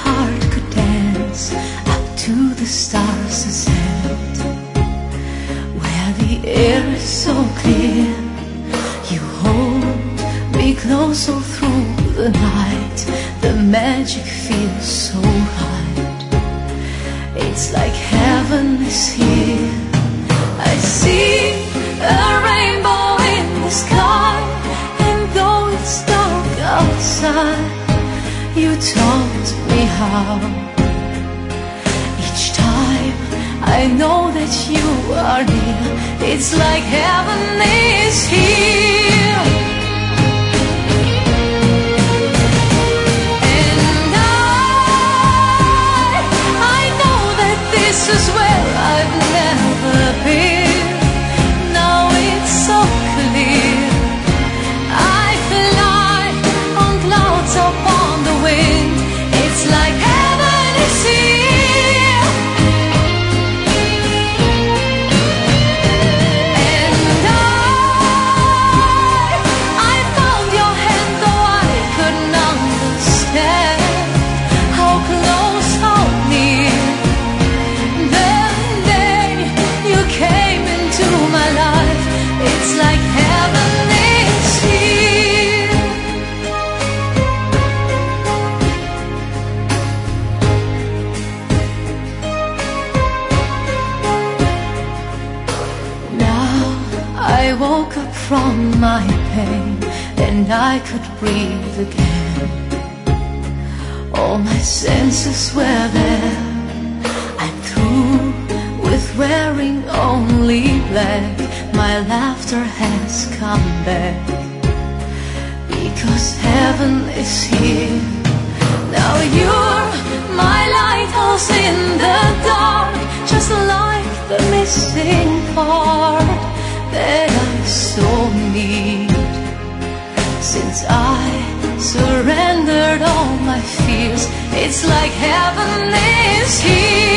heart could dance up to the stars ascend, where the air is so clear. You hold me close all through the night. The magic feels so right. It's like heaven is here. I see a rainbow in the sky, and though it's dark outside, you taught me how. Each time I know that you are near, it's like heaven is here. And I know that this is where I've never been. Now it's so clear. I fly on clouds upon the wind. It's like heaven is here. And I found your hand, though I couldn't understand how close, how near. The day you came into my life, it's like heaven is here. Now I woke up from my pain, and I could breathe again. All my senses were there. I'm through with wearing only black. My laughter has come back, because heaven is here. Now you're my lighthouse in the dark, just like the missing part that I so need. Since I surrendered all my fears, it's like heaven is here.